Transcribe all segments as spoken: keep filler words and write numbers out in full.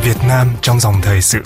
Việt Nam trong dòng thời sự.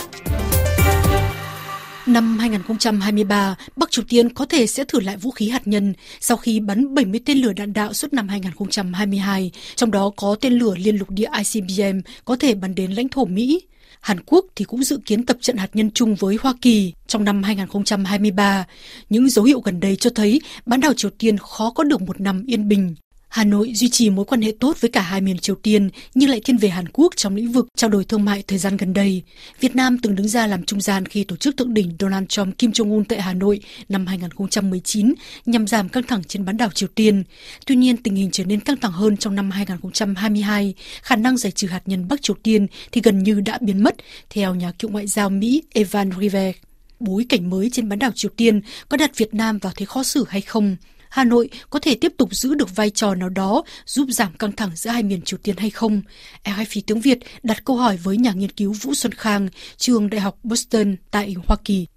Năm hai không hai ba, Bắc Triều Tiên có thể sẽ thử lại vũ khí hạt nhân sau khi bắn bảy mươi tên lửa đạn đạo suốt năm hai không hai hai, trong đó có tên lửa liên lục địa I C B M có thể bắn đến lãnh thổ Mỹ. Hàn Quốc thì cũng dự kiến tập trận hạt nhân chung với Hoa Kỳ trong năm hai không hai ba. Những dấu hiệu gần đây cho thấy bán đảo Triều Tiên khó có được một năm yên bình. Hà Nội duy trì mối quan hệ tốt với cả hai miền Triều Tiên nhưng lại thiên về Hàn Quốc trong lĩnh vực trao đổi thương mại thời gian gần đây. Việt Nam từng đứng ra làm trung gian khi tổ chức thượng đỉnh Donald Trump Kim Jong Un tại Hà Nội năm hai không một chín nhằm giảm căng thẳng trên bán đảo Triều Tiên. Tuy nhiên, tình hình trở nên căng thẳng hơn trong năm hai không hai hai. Khả năng giải trừ hạt nhân Bắc Triều Tiên thì gần như đã biến mất, theo nhà cựu ngoại giao Mỹ Evan River. Bối cảnh mới trên bán đảo Triều Tiên có đặt Việt Nam vào thế khó xử hay không? Hà Nội có thể tiếp tục giữ được vai trò nào đó giúp giảm căng thẳng giữa hai miền Triều Tiên hay không? rờ ép i tiếng Việt đặt câu hỏi với nhà nghiên cứu Vũ Xuân Khang, trường Đại học Boston tại Hoa Kỳ.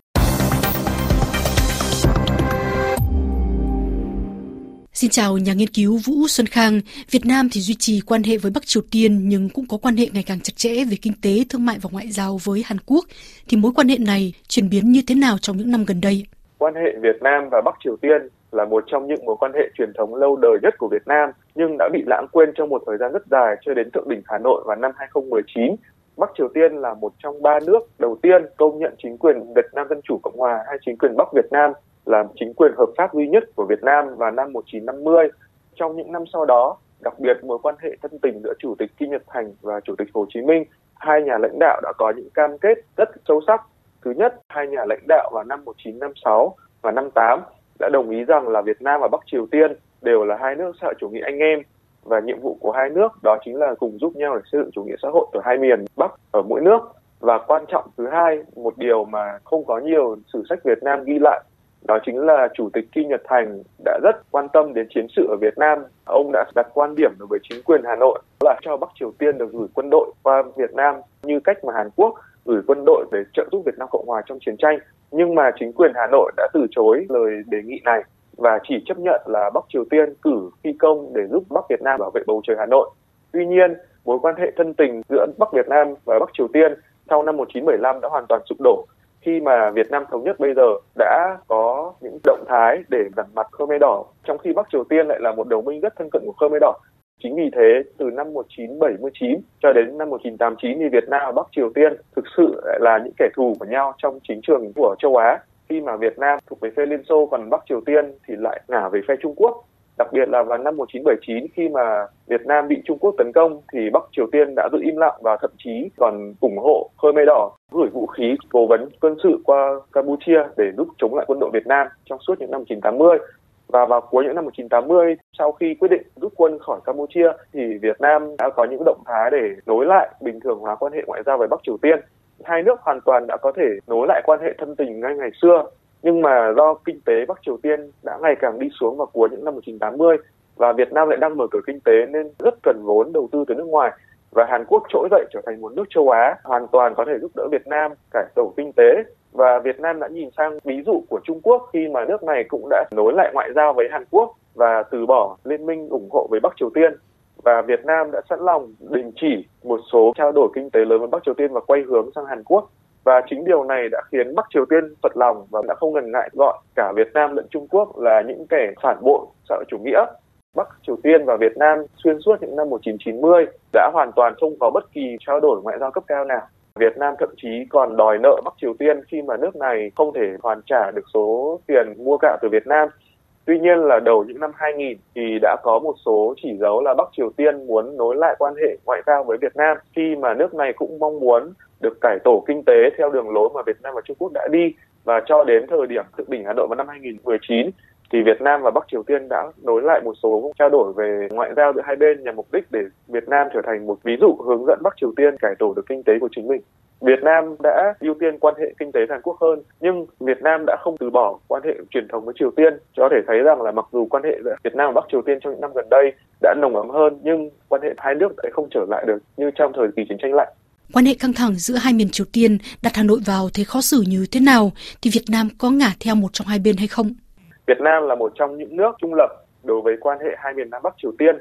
Xin chào nhà nghiên cứu Vũ Xuân Khang. Việt Nam thì duy trì quan hệ với Bắc Triều Tiên nhưng cũng có quan hệ ngày càng chặt chẽ về kinh tế, thương mại và ngoại giao với Hàn Quốc. Thì mối quan hệ này chuyển biến như thế nào trong những năm gần đây? Quan hệ Việt Nam và Bắc Triều Tiên là một trong những mối quan hệ truyền thống lâu đời nhất của Việt Nam, nhưng đã bị lãng quên trong một thời gian rất dài cho đến thượng đỉnh Hà Nội vào năm hai không một chín. Bắc Triều Tiên là một trong ba nước đầu tiên công nhận chính quyền Việt Nam Dân Chủ Cộng Hòa hay chính quyền Bắc Việt Nam là chính quyền hợp pháp duy nhất của Việt Nam vào năm một nghìn chín trăm năm mươi. Trong những năm sau đó, đặc biệt mối quan hệ thân tình giữa Chủ tịch Kim Nhật Thành và Chủ tịch Hồ Chí Minh, hai nhà lãnh đạo đã có những cam kết rất sâu sắc. Thứ nhất, hai nhà lãnh đạo vào năm một nghìn chín trăm năm mươi sáu và năm tám đã đồng ý rằng là Việt Nam và Bắc Triều Tiên đều là hai nước xã hội chủ nghĩa anh em và nhiệm vụ của hai nước đó chính là cùng giúp nhau để xây dựng chủ nghĩa xã hội ở hai miền Bắc ở mỗi nước. Và quan trọng thứ hai, một điều mà không có nhiều sử sách Việt Nam ghi lại, đó chính là Chủ tịch Kim Nhật Thành đã rất quan tâm đến chiến sự ở Việt Nam. Ông đã đặt quan điểm đối với chính quyền Hà Nội là cho Bắc Triều Tiên được gửi quân đội qua Việt Nam như cách mà Hàn Quốc gửi quân đội để trợ giúp Việt Nam Cộng Hòa trong chiến tranh. Nhưng mà chính quyền Hà Nội đã từ chối lời đề nghị này và chỉ chấp nhận là Bắc Triều Tiên cử phi công để giúp Bắc Việt Nam bảo vệ bầu trời Hà Nội. Tuy nhiên, mối quan hệ thân tình giữa Bắc Việt Nam và Bắc Triều Tiên sau năm một nghìn chín trăm bảy mươi lăm đã hoàn toàn sụp đổ khi mà Việt Nam thống nhất bây giờ đã có những động thái để giặt mặt Khmer Đỏ, trong khi Bắc Triều Tiên lại là một đồng minh rất thân cận của Khmer Đỏ. Chính vì thế, từ năm một nghìn chín trăm bảy mươi chín cho đến năm một nghìn chín trăm tám mươi chín thì Việt Nam và Bắc Triều Tiên thực sự là những kẻ thù của nhau trong chính trường của châu Á. Khi mà Việt Nam thuộc về phe Liên Xô, còn Bắc Triều Tiên thì lại ngả về phe Trung Quốc. Đặc biệt là vào năm một nghìn chín trăm bảy mươi chín khi mà Việt Nam bị Trung Quốc tấn công thì Bắc Triều Tiên đã giữ im lặng và thậm chí còn ủng hộ Khmer Đỏ gửi vũ khí cố vấn quân sự qua Campuchia để giúp chống lại quân đội Việt Nam trong suốt những năm một nghìn chín trăm tám mươi. Và vào cuối những năm một nghìn chín trăm tám mươi, sau khi quyết định rút quân khỏi Campuchia thì Việt Nam đã có những động thái để nối lại bình thường hóa quan hệ ngoại giao với Bắc Triều Tiên. Hai nước hoàn toàn đã có thể nối lại quan hệ thân tình ngay ngày xưa. Nhưng mà do kinh tế Bắc Triều Tiên đã ngày càng đi xuống vào cuối những năm một nghìn chín trăm tám mươi và Việt Nam lại đang mở cửa kinh tế nên rất cần vốn đầu tư từ nước ngoài. Và Hàn Quốc trỗi dậy trở thành một nước châu Á hoàn toàn có thể giúp đỡ Việt Nam cải tổ kinh tế. Và Việt Nam đã nhìn sang ví dụ của Trung Quốc khi mà nước này cũng đã nối lại ngoại giao với Hàn Quốc và từ bỏ liên minh ủng hộ với Bắc Triều Tiên. Và Việt Nam đã sẵn lòng đình chỉ một số trao đổi kinh tế lớn với Bắc Triều Tiên và quay hướng sang Hàn Quốc. Và chính điều này đã khiến Bắc Triều Tiên phật lòng và đã không ngần ngại gọi cả Việt Nam lẫn Trung Quốc là những kẻ phản bội xã hội chủ nghĩa. Bắc Triều Tiên và Việt Nam xuyên suốt những năm một nghìn chín trăm chín mươi đã hoàn toàn không có bất kỳ trao đổi ngoại giao cấp cao nào. Việt Nam thậm chí còn đòi nợ Bắc Triều Tiên khi mà nước này không thể hoàn trả được số tiền mua gạo từ Việt Nam. Tuy nhiên là đầu những năm hai nghìn thì đã có một số chỉ dấu là Bắc Triều Tiên muốn nối lại quan hệ ngoại giao với Việt Nam khi mà nước này cũng mong muốn được cải tổ kinh tế theo đường lối mà Việt Nam và Trung Quốc đã đi. Và cho đến thời điểm thượng đỉnh Hà Nội vào năm hai nghìn không trăm mười chín thì Việt Nam và Bắc Triều Tiên đã nối lại một số trao đổi về ngoại giao giữa hai bên nhằm mục đích để Việt Nam trở thành một ví dụ hướng dẫn Bắc Triều Tiên cải tổ được kinh tế của chính mình. Việt Nam đã ưu tiên quan hệ kinh tế với Hàn Quốc hơn, nhưng Việt Nam đã không từ bỏ quan hệ truyền thống với Triều Tiên. Có thể thấy rằng là mặc dù quan hệ giữa Việt Nam và Bắc Triều Tiên trong những năm gần đây đã nồng ấm hơn, nhưng quan hệ hai nước lại không trở lại được như trong thời kỳ chiến tranh lạnh. Quan hệ căng thẳng giữa hai miền Triều Tiên đặt Hà Nội vào thế khó xử như thế nào thì Việt Nam có ngả theo một trong hai bên hay không? Việt Nam là một trong những nước trung lập đối với quan hệ hai miền Nam Bắc Triều Tiên.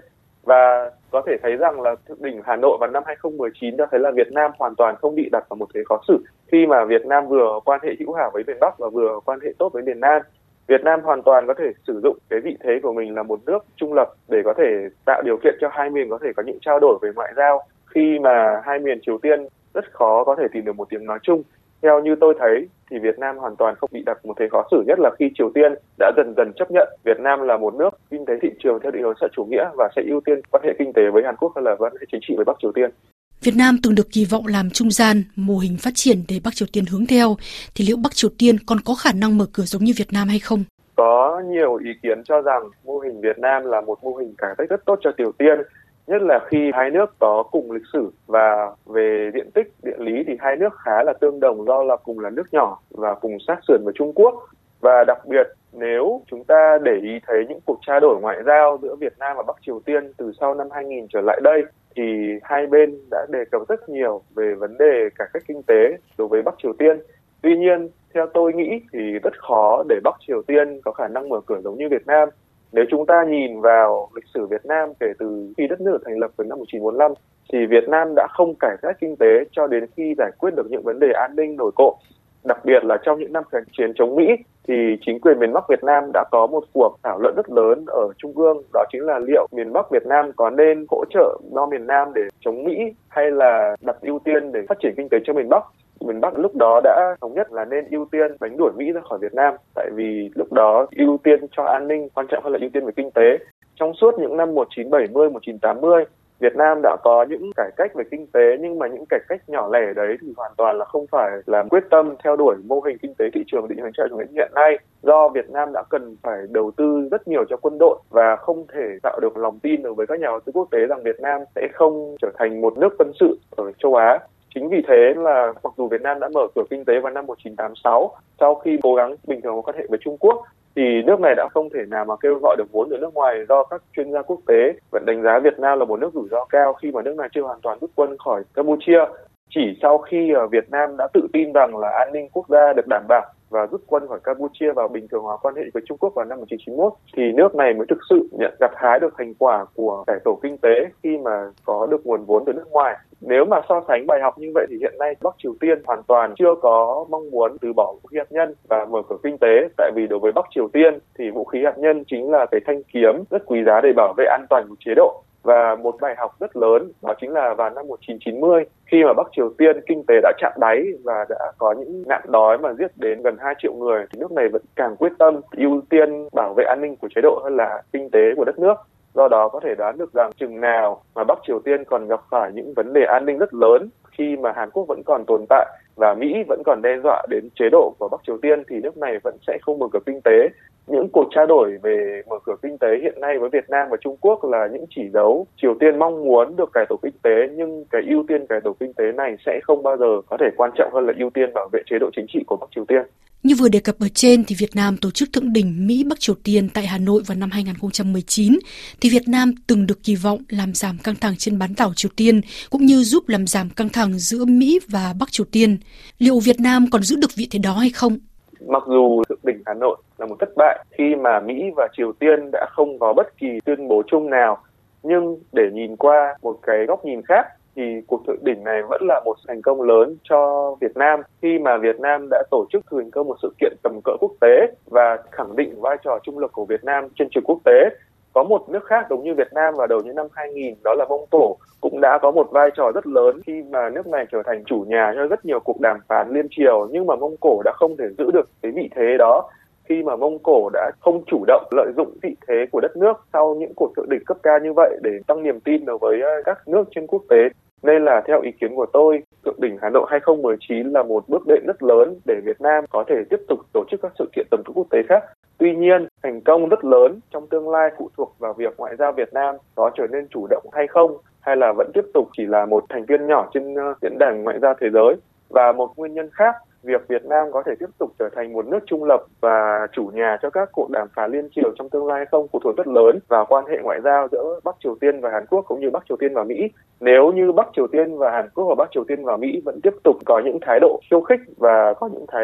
Và có thể thấy rằng là thượng đỉnh Hà Nội vào năm hai không một chín cho thấy là Việt Nam hoàn toàn không bị đặt vào một thế khó xử khi mà Việt Nam vừa quan hệ hữu hảo với miền Bắc và vừa quan hệ tốt với miền Nam. Việt Nam hoàn toàn có thể sử dụng cái vị thế của mình là một nước trung lập để có thể tạo điều kiện cho hai miền có thể có những trao đổi về ngoại giao khi mà hai miền Triều Tiên rất khó có thể tìm được một tiếng nói chung. Theo như tôi thấy thì Việt Nam hoàn toàn không bị đặt một thế khó xử, nhất là khi Triều Tiên đã dần dần chấp nhận Việt Nam là một nước kinh tế thị trường theo định hướng xã chủ nghĩa và sẽ ưu tiên quan hệ kinh tế với Hàn Quốc hơn là quan hệ chính trị với Bắc Triều Tiên. Việt Nam từng được kỳ vọng làm trung gian, mô hình phát triển để Bắc Triều Tiên hướng theo, thì liệu Bắc Triều Tiên còn có khả năng mở cửa giống như Việt Nam hay không? Có nhiều ý kiến cho rằng mô hình Việt Nam là một mô hình cải cách rất tốt cho Triều Tiên, nhất là khi hai nước có cùng lịch sử và về diện tích, địa lý thì hai nước khá là tương đồng do là cùng là nước nhỏ và cùng sát sườn với Trung Quốc. Và đặc biệt nếu chúng ta để ý thấy những cuộc trao đổi ngoại giao giữa Việt Nam và Bắc Triều Tiên từ sau năm hai nghìn trở lại đây thì hai bên đã đề cập rất nhiều về vấn đề cải cách kinh tế đối với Bắc Triều Tiên. Tuy nhiên, theo tôi nghĩ thì rất khó để Bắc Triều Tiên có khả năng mở cửa giống như Việt Nam. Nếu chúng ta nhìn vào lịch sử Việt Nam kể từ khi đất nước được thành lập từ năm một nghìn chín trăm bốn mươi lăm thì Việt Nam đã không cải cách kinh tế cho đến khi giải quyết được những vấn đề an ninh nổi cộm. Đặc biệt là trong những năm kháng chiến chống Mỹ thì chính quyền miền Bắc Việt Nam đã có một cuộc thảo luận rất lớn ở Trung ương, đó chính là liệu miền Bắc Việt Nam có nên hỗ trợ do miền Nam để chống Mỹ hay là đặt ưu tiên để phát triển kinh tế cho miền Bắc. Miền Bắc lúc đó đã thống nhất là nên ưu tiên đánh đuổi Mỹ ra khỏi Việt Nam, tại vì lúc đó ưu tiên cho an ninh quan trọng hơn là ưu tiên về kinh tế. Trong suốt những năm một nghìn chín trăm bảy mươi, một nghìn chín trăm tám mươi, Việt Nam đã có những cải cách về kinh tế, nhưng mà những cải cách nhỏ lẻ đấy thì hoàn toàn là không phải là quyết tâm theo đuổi mô hình kinh tế thị trường định hướng xã chủ nghĩa hiện nay, do Việt Nam đã cần phải đầu tư rất nhiều cho quân đội và không thể tạo được lòng tin đối với các nhà đầu tư quốc tế rằng Việt Nam sẽ không trở thành một nước quân sự ở châu Á. Chính vì thế là mặc dù Việt Nam đã mở cửa kinh tế vào năm một nghìn chín trăm tám mươi sáu, sau khi cố gắng bình thường quan hệ với Trung Quốc, thì nước này đã không thể nào mà kêu gọi được vốn từ nước ngoài do các chuyên gia quốc tế vẫn đánh giá Việt Nam là một nước rủi ro cao khi mà nước này chưa hoàn toàn rút quân khỏi Campuchia. Chỉ sau khi Việt Nam đã tự tin rằng là an ninh quốc gia được đảm bảo và rút quân khỏi Campuchia và bình thường hóa quan hệ với Trung Quốc vào năm một nghìn chín trăm chín mươi mốt thì nước này mới thực sự nhận gặt hái được thành quả của cải tổ kinh tế khi mà có được nguồn vốn từ nước ngoài. Nếu mà so sánh bài học như vậy thì hiện nay Bắc Triều Tiên hoàn toàn chưa có mong muốn từ bỏ vũ khí hạt nhân và mở cửa kinh tế, tại vì đối với Bắc Triều Tiên thì vũ khí hạt nhân chính là cái thanh kiếm rất quý giá để bảo vệ an toàn của chế độ. Và một bài học rất lớn đó chính là vào năm một nghìn chín trăm chín mươi khi mà Bắc Triều Tiên kinh tế đã chạm đáy và đã có những nạn đói mà giết đến gần hai triệu người thì nước này vẫn càng quyết tâm ưu tiên bảo vệ an ninh của chế độ hơn là kinh tế của đất nước. Do đó có thể đoán được rằng chừng nào mà Bắc Triều Tiên còn gặp phải những vấn đề an ninh rất lớn khi mà Hàn Quốc vẫn còn tồn tại và Mỹ vẫn còn đe dọa đến chế độ của Bắc Triều Tiên thì nước này vẫn sẽ không mở cửa kinh tế. Những cuộc trao đổi về mở cửa kinh tế hiện nay với Việt Nam và Trung Quốc là những chỉ dấu Triều Tiên mong muốn được cải tổ kinh tế, nhưng cái ưu tiên cải tổ kinh tế này sẽ không bao giờ có thể quan trọng hơn là ưu tiên bảo vệ chế độ chính trị của Bắc Triều Tiên. Như vừa đề cập ở trên thì Việt Nam tổ chức thượng đỉnh Mỹ-Bắc Triều Tiên tại Hà Nội vào năm hai không một chín, thì Việt Nam từng được kỳ vọng làm giảm căng thẳng trên bán đảo Triều Tiên cũng như giúp làm giảm căng thẳng giữa Mỹ và Bắc Triều Tiên. Liệu Việt Nam còn giữ được vị thế đó hay không? Mặc dù thượng đỉnh Hà Nội là một thất bại khi mà Mỹ và Triều Tiên đã không có bất kỳ tuyên bố chung nào, nhưng để nhìn qua một cái góc nhìn khác thì cuộc thượng đỉnh này vẫn là một thành công lớn cho Việt Nam khi mà Việt Nam đã tổ chức thành công một sự kiện tầm cỡ quốc tế và khẳng định vai trò trung lập của Việt Nam trên trường quốc tế. Có một nước khác giống như Việt Nam vào đầu những năm hai nghìn, đó là Mông Cổ, cũng đã có một vai trò rất lớn khi mà nước này trở thành chủ nhà cho rất nhiều cuộc đàm phán liên triều, nhưng mà Mông Cổ đã không thể giữ được cái vị thế đó khi mà Mông Cổ đã không chủ động lợi dụng vị thế của đất nước sau những cuộc thượng đỉnh cấp cao như vậy để tăng niềm tin đối với các nước trên quốc tế. Nên là theo ý kiến của tôi, thượng đỉnh Hà Nội hai không một chín là một bước đệm rất lớn để Việt Nam có thể tiếp tục tổ chức các sự kiện tầm cỡ quốc tế khác. Tuy nhiên, thành công rất lớn trong tương lai phụ thuộc vào việc ngoại giao Việt Nam có trở nên chủ động hay không, hay là vẫn tiếp tục chỉ là một thành viên nhỏ trên diễn đàn ngoại giao thế giới. Và một nguyên nhân khác, việc Việt Nam có thể tiếp tục trở thành một nước trung lập và chủ nhà cho các cuộc đàm phán liên triều trong tương lai không phụ thuộc rất lớn vào quan hệ ngoại giao giữa Bắc Triều Tiên và Hàn Quốc cũng như Bắc Triều Tiên và Mỹ. Nếu như Bắc Triều Tiên và Hàn Quốc và Bắc Triều Tiên và Mỹ vẫn tiếp tục có những thái độ khiêu khích và có những thái độ không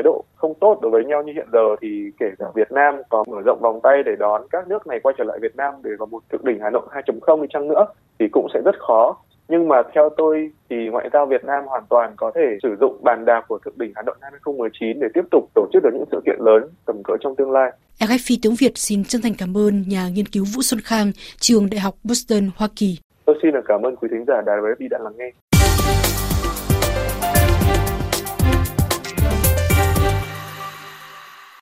không tốt đối với nhau như hiện giờ thì kể cả Việt Nam có mở rộng vòng tay để đón các nước này quay trở lại Việt Nam để vào một thượng đỉnh Hà Nội hai chấm không đi chăng nữa thì cũng sẽ rất khó. Nhưng mà theo tôi thì ngoại giao Việt Nam hoàn toàn có thể sử dụng bàn đạp của thượng đỉnh Hà Nội hai không một chín để tiếp tục tổ chức được những sự kiện lớn tầm cỡ trong tương lai. rờ ép pê tiếng Việt xin chân thành cảm ơn nhà nghiên cứu Vũ Xuân Khang, trường Đại học Boston, Hoa Kỳ. Tôi xin được cảm ơn quý thính giả đài rờ ép pê đã lắng nghe.